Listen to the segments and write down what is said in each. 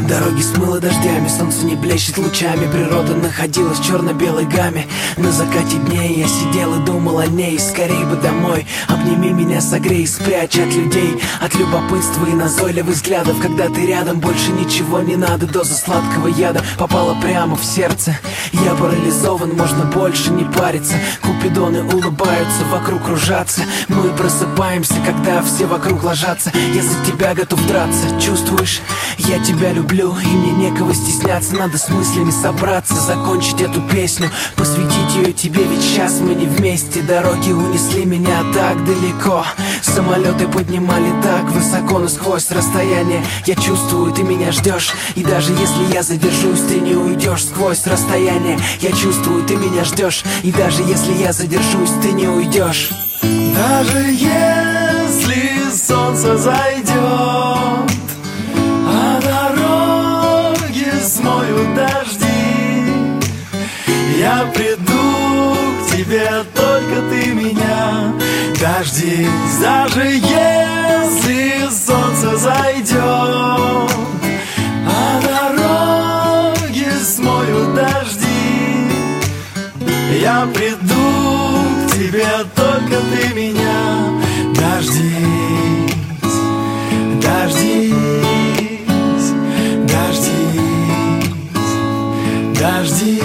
Дороги смыло дождями, солнце не блещет лучами, природа находилась в черно-белой гамме. На закате дней я сидел и думал о ней. Скорей бы домой, обними меня, согрей, спрячь от людей, от любопытства и назойливых взглядов. Когда ты рядом, больше ничего не надо. Доза сладкого яда попала прямо в сердце. Я парализован, можно больше не париться. Купидоны улыбаются, вокруг кружатся. Мы просыпаемся, когда все вокруг ложатся. Я за тебя готов драться, чувствуешь? Я тебя люблю, и мне некого стесняться. Надо с мыслями собраться, закончить эту песню, посвятить ее тебе, ведь сейчас мы не вместе. Дороги унесли меня так далеко, самолеты поднимали так высоко, но сквозь расстояние я чувствую, ты меня ждешь. И даже если я задержусь, ты не уйдешь. Сквозь расстояние я чувствую, ты меня ждешь. И даже если я задержусь, ты не уйдешь. Даже если солнце зайдет, а дороги смоют дожди, я приду к тебе, только ты меня дождись. Даже если солнце зайдет, а дороги смоют дожди, я приду к тебе, только ты меня дождись. Дождись, дождись, дождись.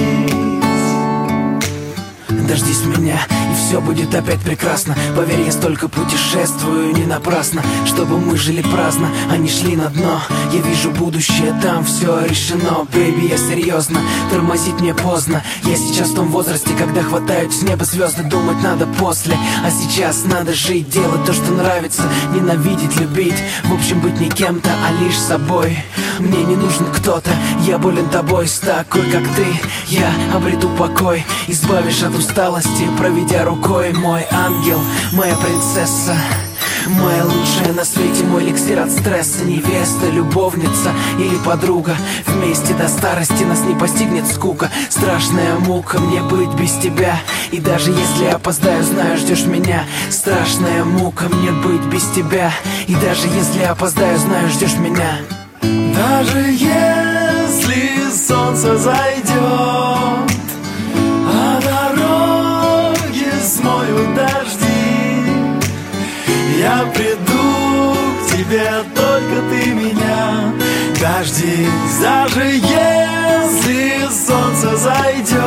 Дождись меня, и все будет опять прекрасно. Поверь, я столько путешествую не напрасно, чтобы мы жили праздно, а не шли на дно. Я вижу будущее, там все решено. Бэйби, я серьезно, тормозить мне поздно. Я сейчас в том возрасте, когда хватают с неба звезды. Думать надо после, а сейчас надо жить, делать то, что нравится, ненавидеть, любить. В общем, быть не кем-то, а лишь собой. Мне не нужен кто-то, я болен тобой. С такой, как ты, я обрету покой. Избавишь от усталости, проведя рукой. Мой ангел, моя принцесса, моя лучшая на свете, мой эликсир от стресса. Невеста, любовница или подруга, вместе до старости нас не постигнет скука. Страшная мука мне быть без тебя, и даже если опоздаю, знаю, ждешь меня. Страшная мука мне быть без тебя, и даже если опоздаю, знаю, ждешь меня. Даже если солнце зайдет, а дороги смоют дожди, я приду к тебе, только ты меня дождись. Даже если солнце зайдет,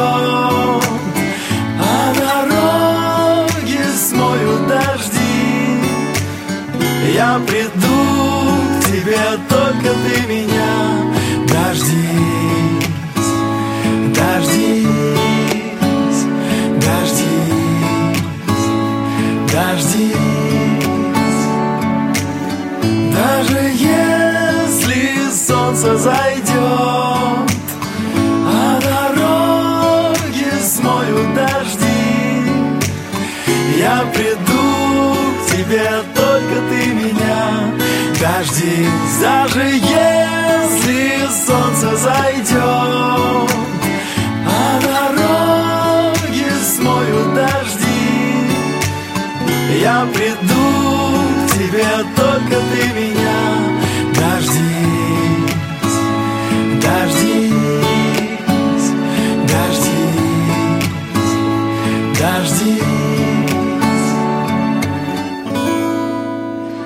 а дороги смоют дожди, я приду к тебе, только ты меня дождись. Дождись, дождись, дождись. Даже если солнце зайдет, а дороги смоют дожди, я приду к тебе, только ты меня дождись. Даже если солнце зайдет, а дороги смоют дожди, я приду к тебе, только ты меня